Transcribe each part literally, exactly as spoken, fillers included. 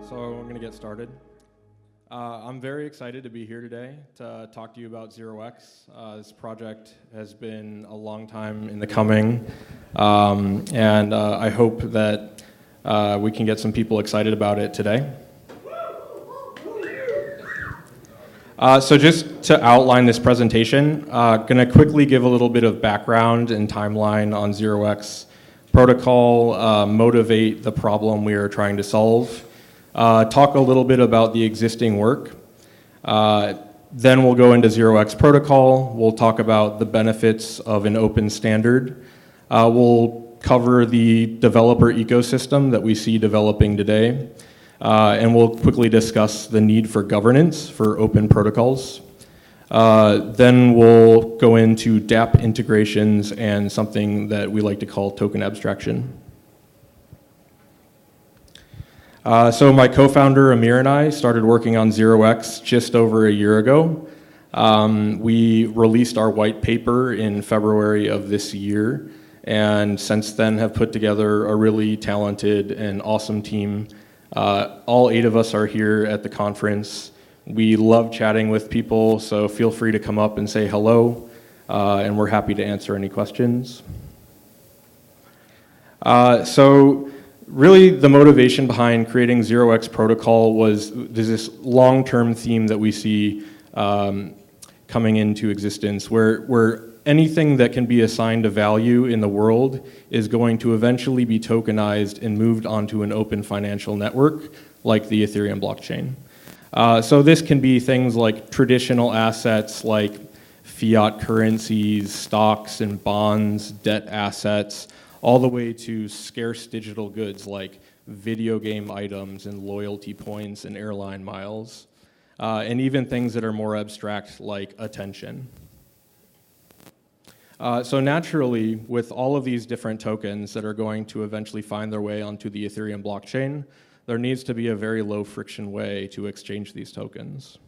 So I'm going to get started. Uh, I'm very excited to be here today to talk to you about Zero X. Uh, this project has been a long time in the coming, um, and uh, I hope that uh, we can get some people excited about it today. Uh, so just to outline this presentation, uh, going to quickly give a little bit of background and timeline on Zero X protocol, uh, motivate the problem we are trying to solve, uh, talk a little bit about the existing work, uh, then we'll go into Zero X protocol, we'll talk about the benefits of an open standard, uh, we'll cover the developer ecosystem that we see developing today, Uh, and we'll quickly discuss the need for governance for open protocols. Uh, then we'll go into dApp integrations and something that we like to call token abstraction. Uh, so my co-founder Amir and I started working on Zero X just over a year ago. Um, we released our white paper in February of this year, and since then have put together a really talented and awesome team. Uh, all eight of us are here at the conference. We love chatting with people, so feel free to come up and say hello, uh, and we're happy to answer any questions. Uh, so really the motivation behind creating Zero X protocol was there's this long-term theme that we see um, coming into existence where, where anything that can be assigned a value in the world is going to eventually be tokenized and moved onto an open financial network like the Ethereum blockchain. Uh, so this can be things like traditional assets like fiat currencies, stocks and bonds, debt assets, all the way to scarce digital goods like video game items and loyalty points and airline miles, uh, and even things that are more abstract like attention. Uh, so naturally, with all of these different tokens that are going to eventually find their way onto the Ethereum blockchain, there needs to be a very low friction way to exchange these tokens.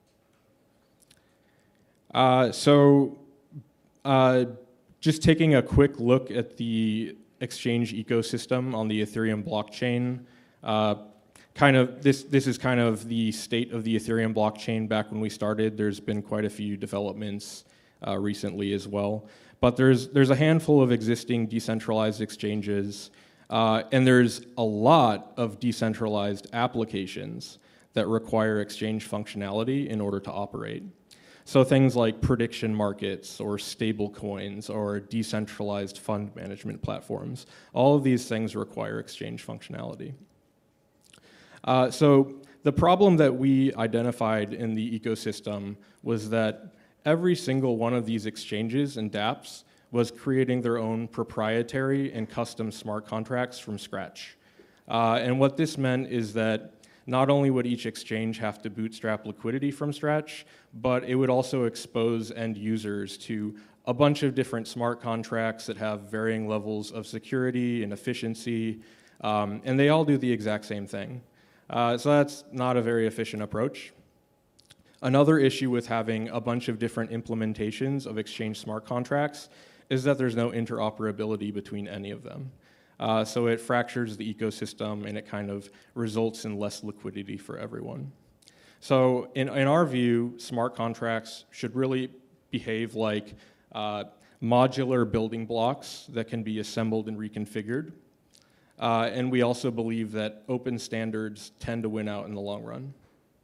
Uh, so uh, just taking a quick look at the exchange ecosystem on the Ethereum blockchain, uh, kind of this, this is kind of the state of the Ethereum blockchain back when we started. There's been quite a few developments uh, recently as well. But there's, there's a handful of existing decentralized exchanges, uh, and there's a lot of decentralized applications that require exchange functionality in order to operate. So things like prediction markets or stable coins or decentralized fund management platforms, all of these things require exchange functionality. Uh, so the problem that we identified in the ecosystem was that every single one of these exchanges and dApps was creating their own proprietary and custom smart contracts from scratch. Uh, and what this meant is that not only would each exchange have to bootstrap liquidity from scratch, but it would also expose end users to a bunch of different smart contracts that have varying levels of security and efficiency, um, and they all do the exact same thing. Uh, so that's not a very efficient approach. Another issue with having a bunch of different implementations of exchange smart contracts is that there's no interoperability between any of them. Uh, so it fractures the ecosystem and it kind of results in less liquidity for everyone. So in, in our view, smart contracts should really behave like uh, modular building blocks that can be assembled and reconfigured. Uh, and we also believe that open standards tend to win out in the long run.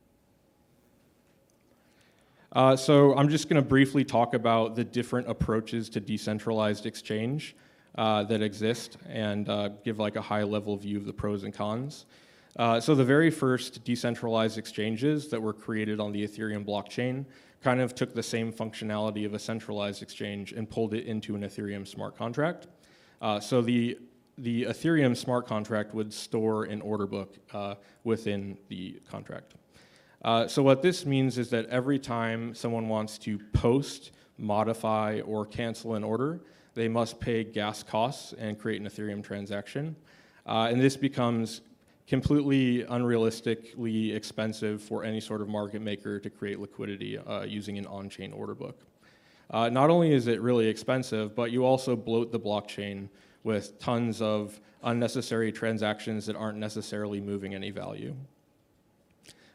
Uh, so I'm just going to briefly talk about the different approaches to decentralized exchange uh, that exist and uh, give like a high-level view of the pros and cons. Uh, so the very first decentralized exchanges that were created on the Ethereum blockchain kind of took the same functionality of a centralized exchange and pulled it into an Ethereum smart contract. Uh, so the, the Ethereum smart contract would store an order book uh, within the contract. Uh, so what this means is that every time someone wants to post, modify, or cancel an order, they must pay gas costs and create an Ethereum transaction. Uh, and this becomes completely unrealistically expensive for any sort of market maker to create liquidity uh, using an on-chain order book. Uh, not only is it really expensive, but you also bloat the blockchain with tons of unnecessary transactions that aren't necessarily moving any value.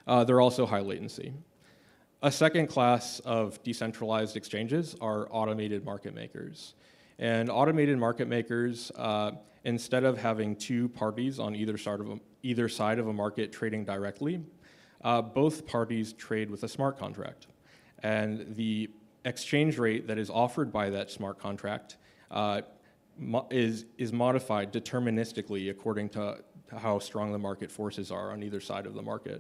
Uh, they're also high latency. A second class of decentralized exchanges are automated market makers. And automated market makers, uh, instead of having two parties on either side of a, either side of a market trading directly, uh, both parties trade with a smart contract. And the exchange rate that is offered by that smart contract uh, mo is, is modified deterministically according to, to how strong the market forces are on either side of the market.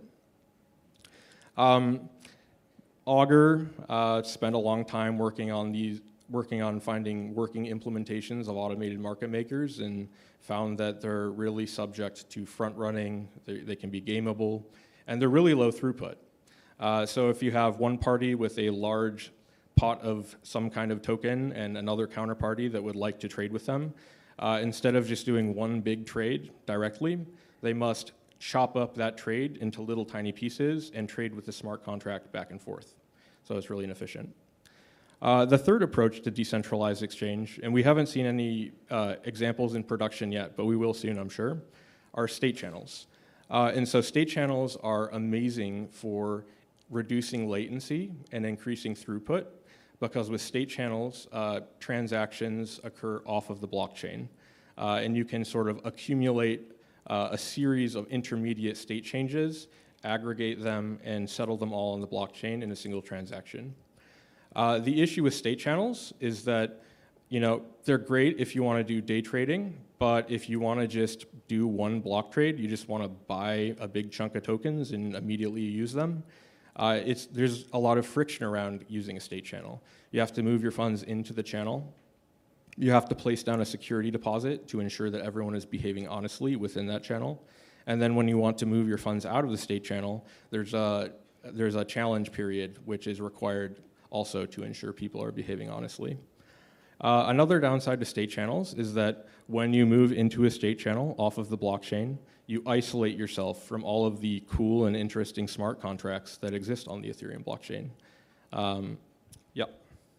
Um, Augur uh, spent a long time working on these, working on finding working implementations of automated market makers, and found that they're really subject to front running. They, they can be gameable, and they're really low throughput. Uh, so if you have one party with a large pot of some kind of token and another counterparty that would like to trade with them, uh, instead of just doing one big trade directly, they must chop up that trade into little tiny pieces and trade with the smart contract back and forth. So it's really inefficient. Uh, the third approach to decentralized exchange, and we haven't seen any uh, examples in production yet, but we will soon, I'm sure, are state channels. Uh, and so state channels are amazing for reducing latency and increasing throughput, because with state channels, uh, transactions occur off of the blockchain. Uh, and you can sort of accumulate uh, a series of intermediate state changes, aggregate them, and settle them all on the blockchain in a single transaction. Uh, the issue with state channels is that, you know, they're great if you want to do day trading, but if you want to just do one block trade, you just want to buy a big chunk of tokens and immediately use them, uh, it's, there's a lot of friction around using a state channel. You have to move your funds into the channel. You have to place down a security deposit to ensure that everyone is behaving honestly within that channel. And then when you want to move your funds out of the state channel, there's a, there's a challenge period which is required also to ensure people are behaving honestly. Uh, another downside to state channels is that when you move into a state channel off of the blockchain, you isolate yourself from all of the cool and interesting smart contracts that exist on the Ethereum blockchain. Um, yep.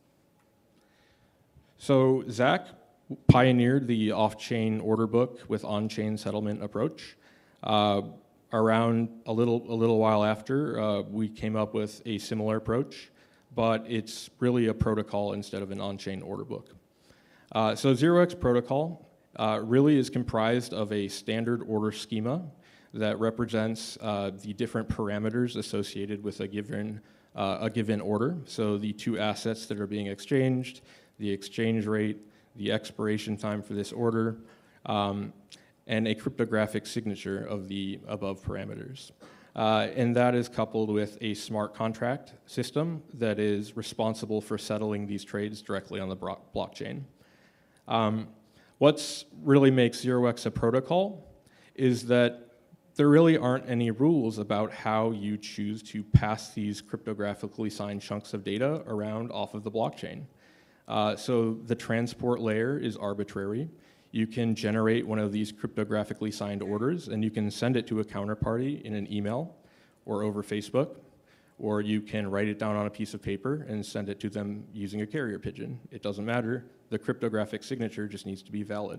So Zach pioneered the off-chain order book with on-chain settlement approach. Uh, around a little, a little while after, uh, we came up with a similar approach, but it's really a protocol instead of an on-chain order book. Uh, so zero x protocol uh, really is comprised of a standard order schema that represents uh, the different parameters associated with a given, uh, a given order. So the two assets that are being exchanged, the exchange rate, the expiration time for this order, um, and a cryptographic signature of the above parameters. Uh, and that is coupled with a smart contract system that is responsible for settling these trades directly on the blockchain. Um, what's really makes zero x a protocol is that there really aren't any rules about how you choose to pass these cryptographically signed chunks of data around off of the blockchain. Uh, so the transport layer is arbitrary. You can generate one of these cryptographically signed orders, and you can send it to a counterparty in an email or over Facebook, or you can write it down on a piece of paper and send it to them using a carrier pigeon. It doesn't matter. The cryptographic signature just needs to be valid.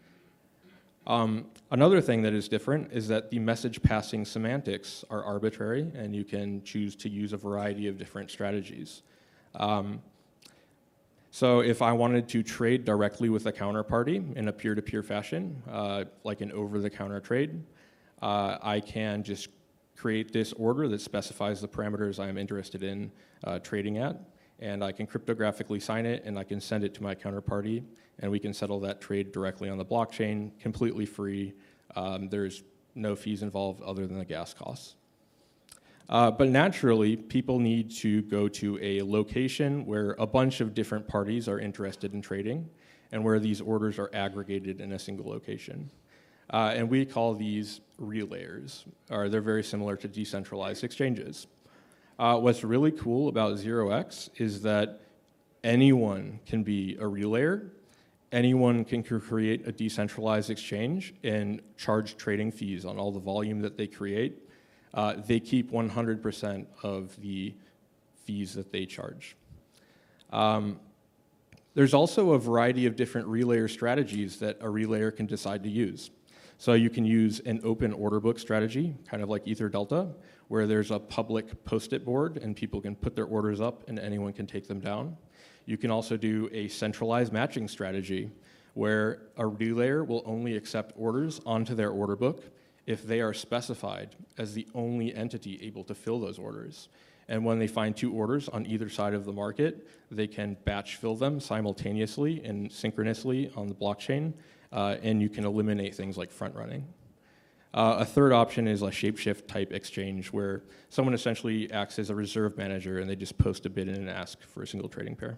Um, another thing that is different is that the message passing semantics are arbitrary, and you can choose to use a variety of different strategies. Um, So if I wanted to trade directly with a counterparty in a peer-to-peer fashion, uh, like an over-the-counter trade, uh, I can just create this order that specifies the parameters I'm interested in uh, trading at, and I can cryptographically sign it, and I can send it to my counterparty, and we can settle that trade directly on the blockchain, completely free. Um, there's no fees involved other than the gas costs. Uh, but naturally, people need to go to a location where a bunch of different parties are interested in trading and where these orders are aggregated in a single location. Uh, and we call these relayers, or they're very similar to decentralized exchanges. Uh, what's really cool about zero x is that anyone can be a relayer, anyone can create a decentralized exchange and charge trading fees on all the volume that they create. Uh, they keep one hundred percent of the fees that they charge. Um, there's also a variety of different relayer strategies that a relayer can decide to use. So you can use an open order book strategy, kind of like EtherDelta, where there's a public post-it board and people can put their orders up and anyone can take them down. You can also do a centralized matching strategy, where a relayer will only accept orders onto their order book if they are specified as the only entity able to fill those orders. And when they find two orders on either side of the market, they can batch fill them simultaneously and synchronously on the blockchain, uh, and you can eliminate things like front running. Uh, a third option is a shapeshift type exchange, where someone essentially acts as a reserve manager and they just post a bid and an ask for a single trading pair.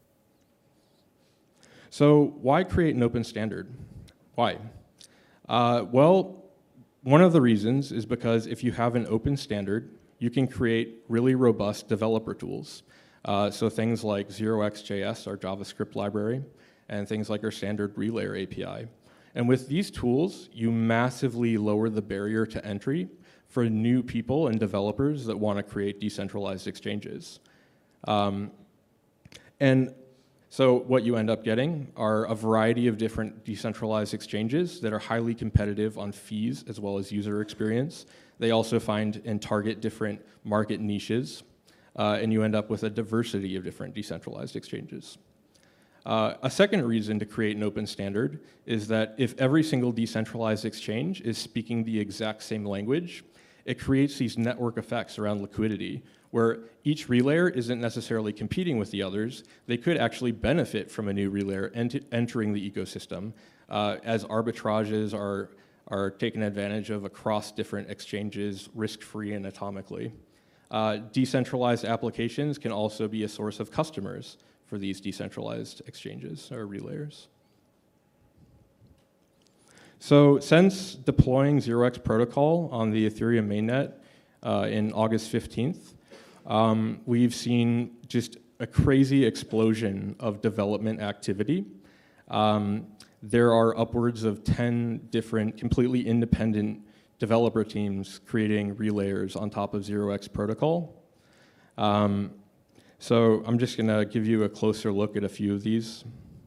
So why create an open standard? Why? Uh, well, one of the reasons is because if you have an open standard, you can create really robust developer tools. Uh, so things like zero x J S, our JavaScript library, and things like our standard Relayer A P I. And with these tools, you massively lower the barrier to entry for new people and developers that want to create decentralized exchanges. Um, and so what you end up getting are a variety of different decentralized exchanges that are highly competitive on fees as well as user experience. They also find and target different market niches, uh, and you end up with a diversity of different decentralized exchanges. Uh, a second reason to create an open standard is that if every single decentralized exchange is speaking the exact same language, it creates these network effects around liquidity, where each relayer isn't necessarily competing with the others. They could actually benefit from a new relayer ent entering the ecosystem, uh, as arbitrages are, are taken advantage of across different exchanges, risk-free and atomically. Uh, decentralized applications can also be a source of customers for these decentralized exchanges or relayers. So since deploying zero x protocol on the Ethereum mainnet uh, in August fifteenth, um, we've seen just a crazy explosion of development activity. Um, there are upwards of ten different completely independent developer teams creating relayers on top of zero x protocol. Um, so I'm just gonna give you a closer look at a few of these.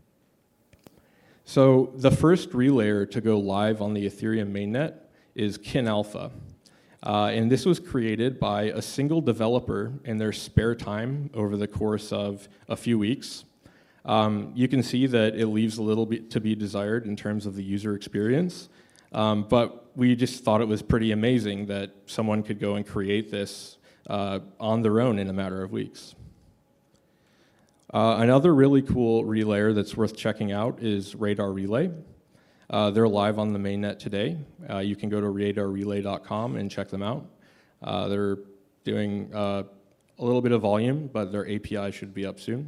So the first relayer to go live on the Ethereum mainnet is Kin Alpha. Uh, and this was created by a single developer in their spare time over the course of a few weeks. Um, you can see that it leaves a little bit to be desired in terms of the user experience, um, but we just thought it was pretty amazing that someone could go and create this uh, on their own in a matter of weeks. Uh, another really cool relayer that's worth checking out is Radar Relay. Uh, they're live on the mainnet today. Uh, you can go to radar relay dot com and check them out. Uh, they're doing uh, a little bit of volume, but their A P I should be up soon.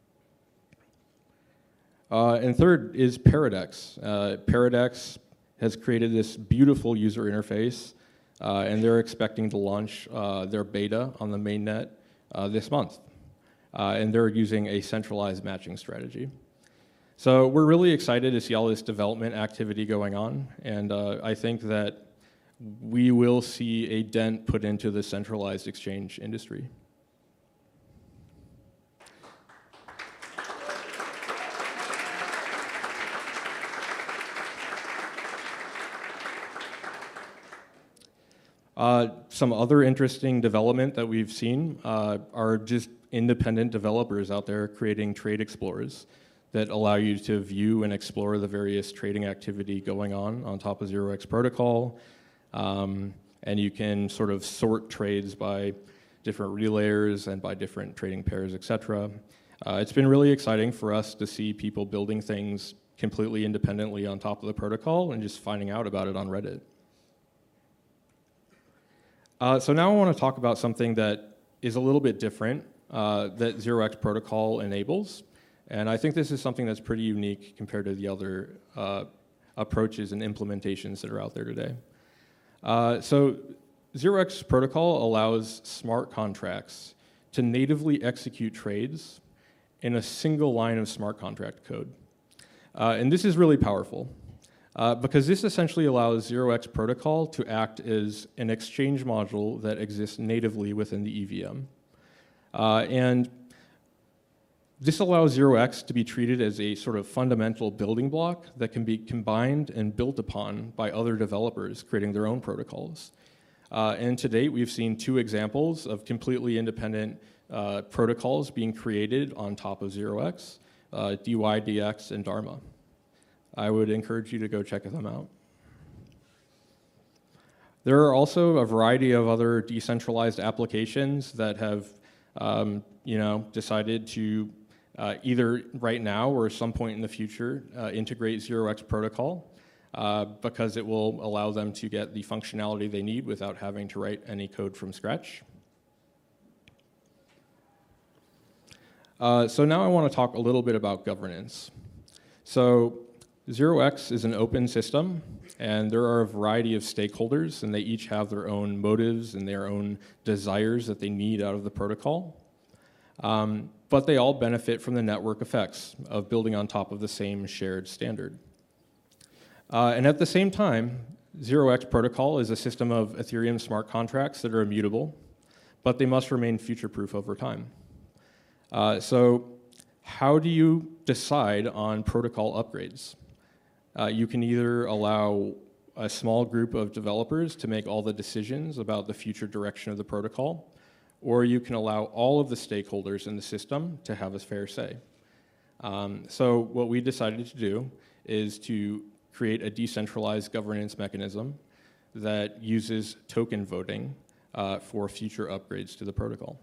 Uh, and third is Paradex. Uh, Paradex has created this beautiful user interface, uh, and they're expecting to launch uh, their beta on the mainnet uh, this month. Uh, and they're using a centralized matching strategy. So we're really excited to see all this development activity going on, and uh, I think that we will see a dent put into the centralized exchange industry. Uh, some other interesting development that we've seen uh, are just independent developers out there creating trade explorers that allow you to view and explore the various trading activity going on on top of zero x protocol. Um, and you can sort of sort trades by different relayers and by different trading pairs, et cetera. Uh, it's been really exciting for us to see people building things completely independently on top of the protocol and just finding out about it on Reddit. Uh, so now I want to talk about something that is a little bit different uh, that zero x protocol enables. And I think this is something that's pretty unique compared to the other uh, approaches and implementations that are out there today. Uh, so zero x protocol allows smart contracts to natively execute trades in a single line of smart contract code. Uh, and this is really powerful. Uh, because this essentially allows zero x protocol to act as an exchange module that exists natively within the E V M. Uh, and this allows zero x to be treated as a sort of fundamental building block that can be combined and built upon by other developers creating their own protocols. Uh, and to date, we've seen two examples of completely independent uh, protocols being created on top of zero x, uh, D Y D X and Dharma. I would encourage you to go check them out. There are also a variety of other decentralized applications that have um, you know, decided to uh, either right now or some point in the future uh, integrate zero x protocol uh, because it will allow them to get the functionality they need without having to write any code from scratch. Uh, so now I want to talk a little bit about governance. So zero x is an open system, and there are a variety of stakeholders, and they each have their own motives and their own desires that they need out of the protocol. Um, but they all benefit from the network effects of building on top of the same shared standard. Uh, and at the same time, zero x protocol is a system of Ethereum smart contracts that are immutable, but they must remain future-proof over time. Uh, so how do you decide on protocol upgrades? Uh, you can either allow a small group of developers to make all the decisions about the future direction of the protocol, or you can allow all of the stakeholders in the system to have a fair say. Um, so what we decided to do is to create a decentralized governance mechanism that uses token voting uh, for future upgrades to the protocol.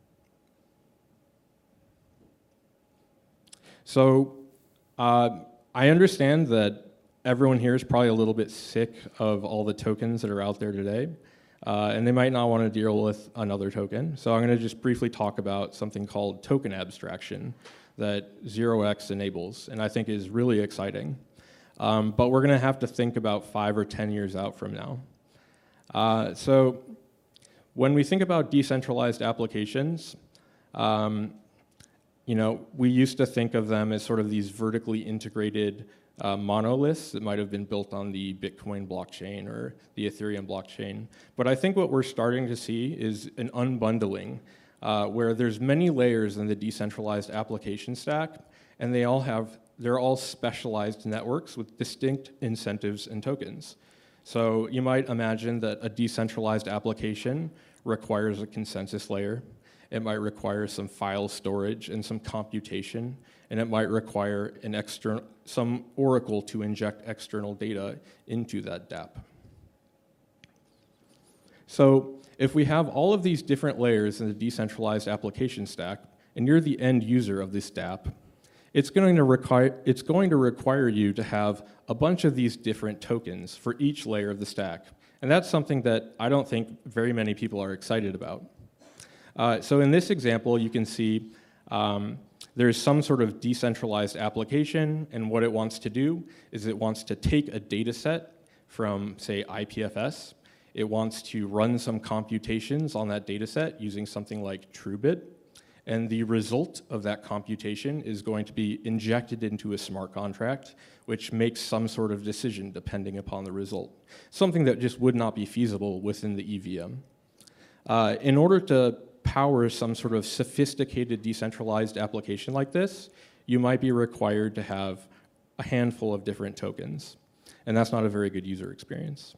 So uh, I understand that everyone here is probably a little bit sick of all the tokens that are out there today, uh, and they might not want to deal with another token. So I'm going to just briefly talk about something called token abstraction that zero x enables, and I think is really exciting. Um, but we're going to have to think about five or ten years out from now. Uh, so when we think about decentralized applications, um, you know, we used to think of them as sort of these vertically integrated uh, monoliths that might have been built on the Bitcoin blockchain or the Ethereum blockchain. But I think what we're starting to see is an unbundling uh, where there's many layers in the decentralized application stack, and they all have, they're all specialized networks with distinct incentives and tokens. So you might imagine that a decentralized application requires a consensus layer. It might require some file storage and some computation, and it might require an external, some oracle to inject external data into that dApp. So if we have all of these different layers in the decentralized application stack, and you're the end user of this dApp, it's going to require, it's going to require you to have a bunch of these different tokens for each layer of the stack. And that's something that I don't think very many people are excited about. Uh, so in this example, you can see um, there's some sort of decentralized application, and what it wants to do is it wants to take a data set from, say, I P F S. It wants to run some computations on that data set using something like TrueBit, and the result of that computation is going to be injected into a smart contract, which makes some sort of decision depending upon the result, something that just would not be feasible within the E V M. Uh, in order to power some sort of sophisticated decentralized application like this, you might be required to have a handful of different tokens, and that's not a very good user experience.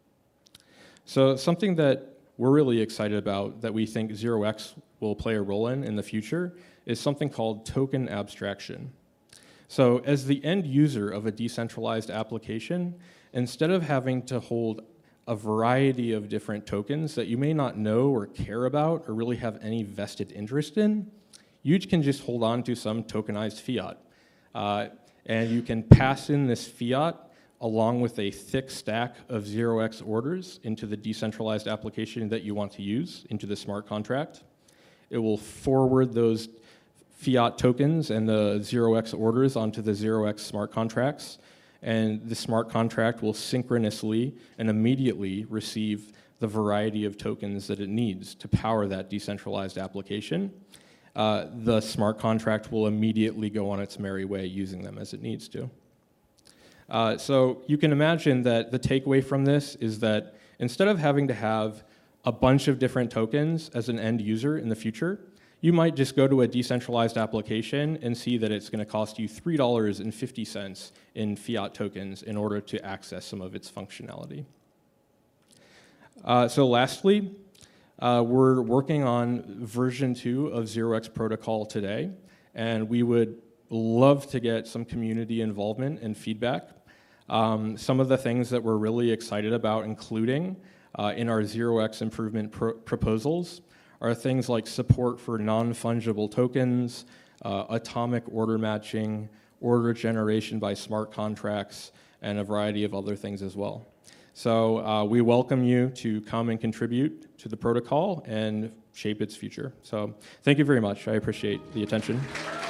So something that we're really excited about that we think zero x will play a role in in the future is something called token abstraction. So as the end user of a decentralized application, instead of having to hold a variety of different tokens that you may not know or care about or really have any vested interest in, you can just hold on to some tokenized fiat. Uh, and you can pass in this fiat along with a thick stack of zero x orders into the decentralized application that you want to use, into the smart contract. It will forward those fiat tokens and the zero x orders onto the zero x smart contracts, and the smart contract will synchronously and immediately receive the variety of tokens that it needs to power that decentralized application. Uh, the smart contract will immediately go on its merry way using them as it needs to. Uh, so you can imagine that the takeaway from this is that instead of having to have a bunch of different tokens as an end user in the future, you might just go to a decentralized application and see that it's going to cost you three dollars and fifty cents in fiat tokens in order to access some of its functionality. Uh, so lastly, uh, we're working on version two of zero x Protocol today, and we would love to get some community involvement and feedback. Um, some of the things that we're really excited about including uh, in our zero x improvement pro proposals are things like support for non-fungible tokens, uh, atomic order matching, order generation by smart contracts, and a variety of other things as well. So uh, we welcome you to come and contribute to the protocol and shape its future. So thank you very much. I appreciate the attention.